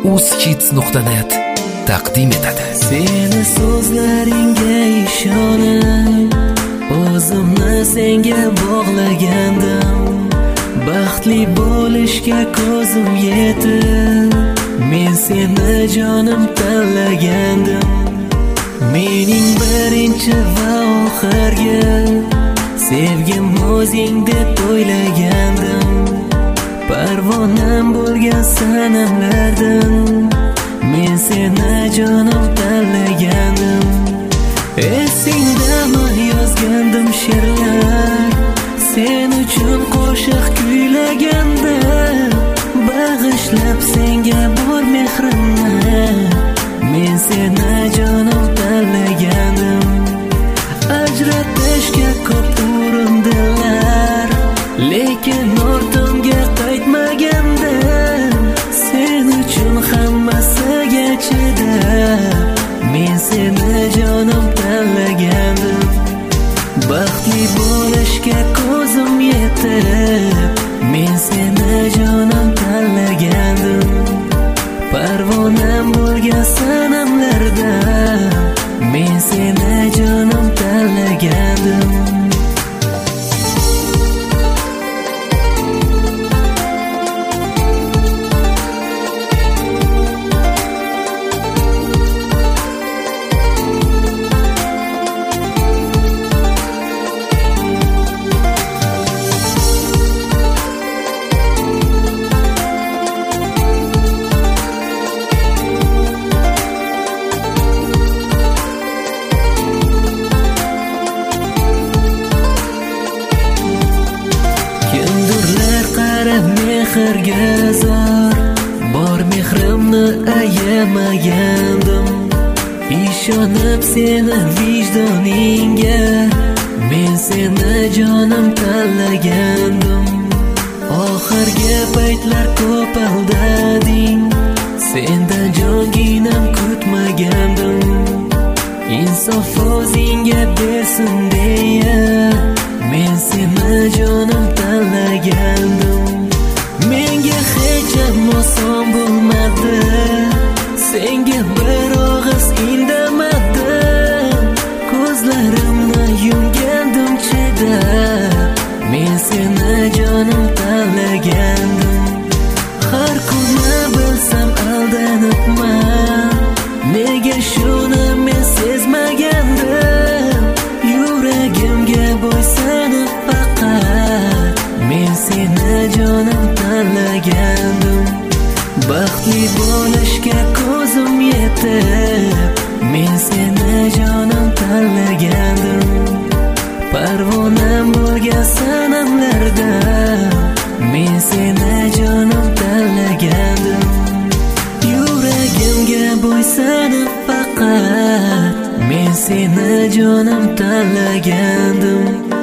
uzkids.net taqdim etadi. Seni so'zlaringga ishonib, o'zimni senga bog'lagandim. Baxtli bo'lishga ko'zim yetib, men seni jonim tanlagandim. Mening birinchi va oxirgi sevgim o'zing deb o'ylagandim. Parvonam bo'lgan sanamlardan men seni jonim tanlagandim. Esingdami yozgandim she'rlar, sen uchun qo'shiq kuylaganda, bag'ishlab senga bor mehrimni men seni jonim tanlagandim. Ajratishga ko'p urindilar, lekin ortimga qaytmagandim. Sen uchun hammasiga chidab men seni jonim tanlagandim. Baxtli bo'lishga ko'zim yetib, men seni jonim tanlagandim. Parvonam bo'lgan sanamlarda men seni jonim tanlagandim. Mehrga zor, bor mehrimni ayamagandim. Ishonib seni vijdoningga men seni jonim tanlagandim. Oxirgi paytlar ko'p aldading, sendan jonginam kutmagandim. Insof o'zingga bersin deya men seni jonim tanlagandim. Menga hech ham oson bo'lmadi, senga bir og'iz indamadim. Ko'zlarimni yumgandim chidab, men seni jonim tanlagandim. Har kuni bilsam aldanibman, nega shuni men sezmagandim. Yuragimga bo'ysunib faqat men seni jonim tanlagandim. Baxtli bo'lishga ko'zim yetib, men seni jonim tanlagandim. Parvonam bo'lgan sanamlarda men seni jonim tanlagandim. Yuragimga bo'ysunib faqat men seni jonim tanlagandim.